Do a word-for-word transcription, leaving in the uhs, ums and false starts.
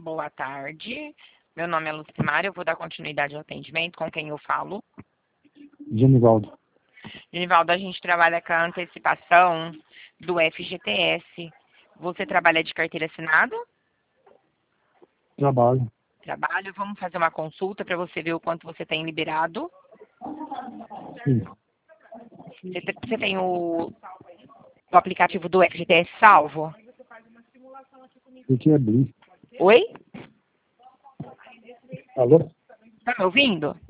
Boa tarde. Meu nome é Lucimar, eu vou dar continuidade ao atendimento. Com quem eu falo? Genivaldo. Genivaldo, a gente trabalha com a antecipação do F G T S. Você trabalha de carteira assinada? Trabalho. Trabalho. Vamos fazer uma consulta para você ver o quanto você tem liberado. Sim. Você te- você tem o, o aplicativo do F G T S salvo? O que é Blue? Oi? Alô? Tá me ouvindo?